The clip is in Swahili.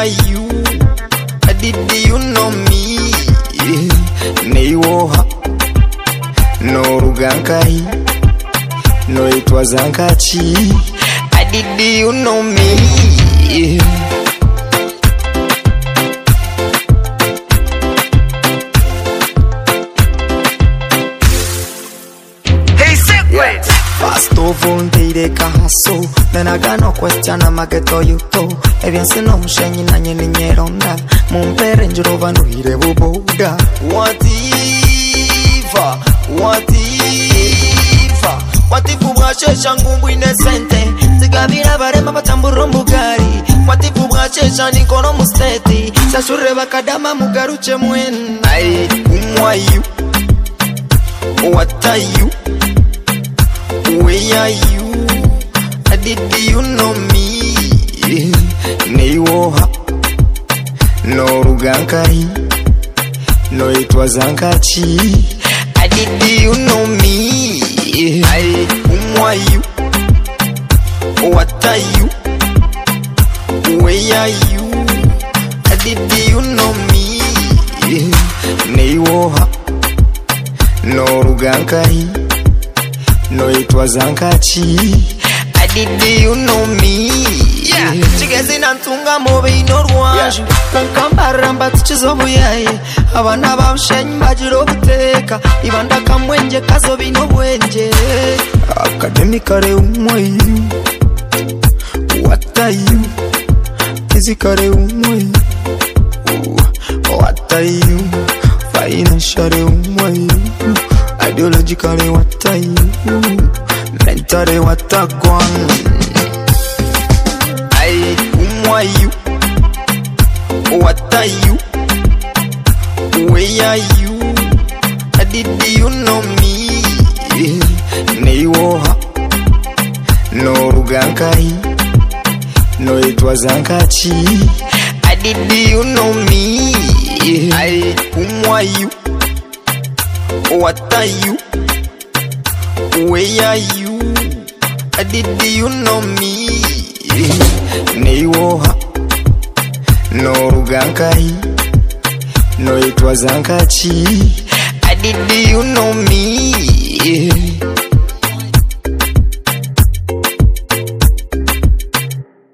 are you? Did you know me? Neiwoha no rugankai no it was ankachi. Did you know me? Fast over ndire kahaso Nena gano question amageto yuto Evianse no mshenyi na nyeni nyeronda Mumpere njurova nuhire buboda What if ubwashesha ngumbu inesente Zigabira barema batamburo mbugari What if ubwashesha nikono musteti Sashure bakadama mugaruche mwenu Ay, umwayu What are you? Where are you? Did you know me? Neiwoha no rugankai no it was ankachi. Did you know me? Ay, who are you? What are you? Where are you? Did you know me? Neiwoha no rugankai no it was ankachi. Did you know me? Yeah, chigezi nantunga mobe inorwaju Kankambaramba tichizobu yae Abana bamshenyi bajiro buteka Ibanda kamwenje kazo bino bwenje Akademikare umwayu What are you? Physically umwayu What are you? Financially umwayu Ideologically what are you? Mentally what are gone? Ay, who are you? What are you? Where are you? Did you know me? Neiwoha no rugankai no it was ankachi. Did you know me? Ay, who are you? What are you? Where are you? Did you know me? Neiwoha no rugankai no it was ankachi. Did you know me?